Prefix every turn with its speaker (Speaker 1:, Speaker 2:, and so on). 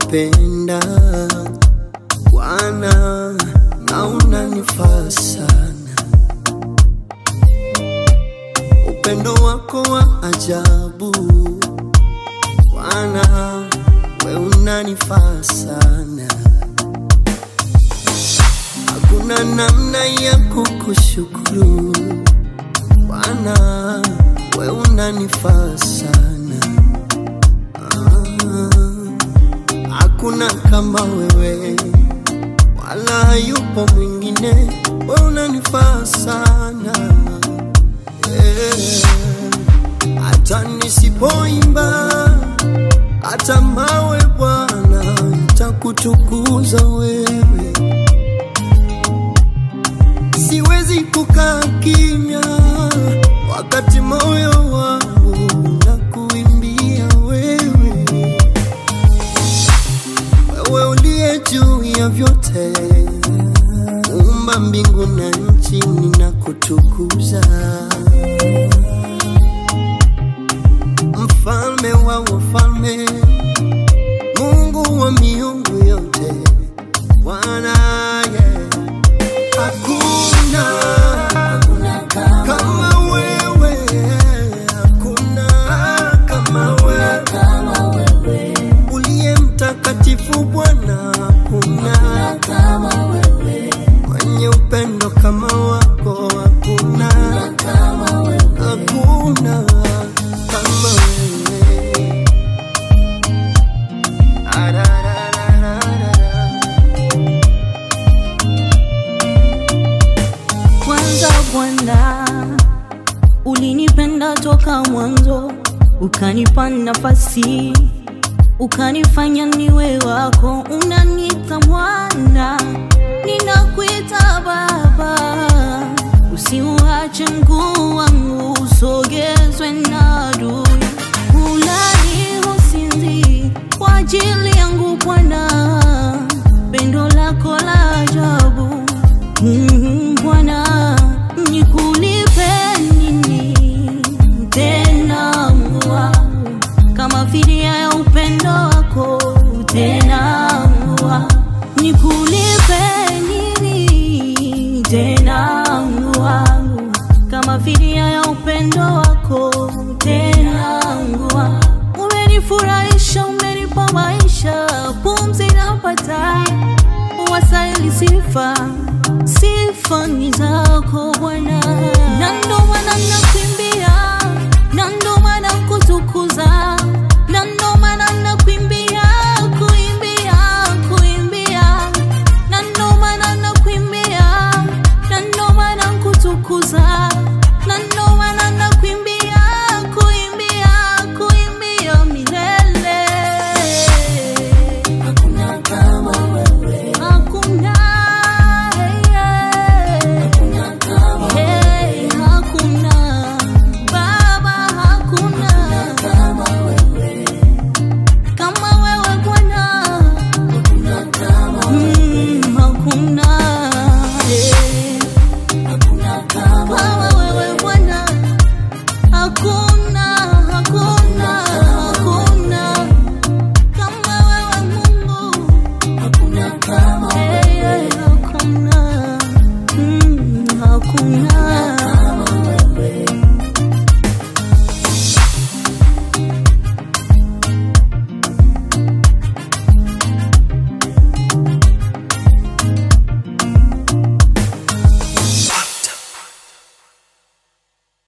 Speaker 1: nakupenda Bwana na unanifaa sana. Upendo wako wa ajabu Bwana, we unanifaa sana. Hakuna namna ya kukushukuru Bwana, we unanifaa sana. Hakuna kama wewe, wala yupo mwingine, we unanifaa sana. Hata nisipoimba, hata mawe Bwana itakutukuza wewe. Siwezi kukaa kimya wakati moyo wangu unakuimbia wewe. Wewe uliye juu ya vyote, umba mbingu na nchi, ninakutukuza. Mfalme wa wafalme, Mungu wa miungu yote, Bwana, hakuna kama wewe, hakuna kama wewe, uliye mtakatifu Bwana, hakuna kama wewe, mwenye upendo kama wako, hakuna kama wewe, hakuna kama wewe.
Speaker 2: Kwanza Bwana, ulinipenda toka mwanzo, ukanipa nafasi, ukanifanya niwe wako. Unaniita mwana, ninakuita baba. Usiuache mguu wangu usogezwe na adui. Hulali husinzi kwa ajili yangu Bwana, pendo lako la ajabu. Bwana, nikulipe nini tena Mungu wangu, kama fidia ya upendo wako tena Mungu wangu. Nikulipe nini tena Mungu wangu, kama fidia ya upendo wako tena Mungu wangu. Umenifurahisha, umenipa maisha, pumzi napata, wastahili sifa. Sifa ni zako Bwana, na ndo maana nakuimbia, na ndo maana kutukuza.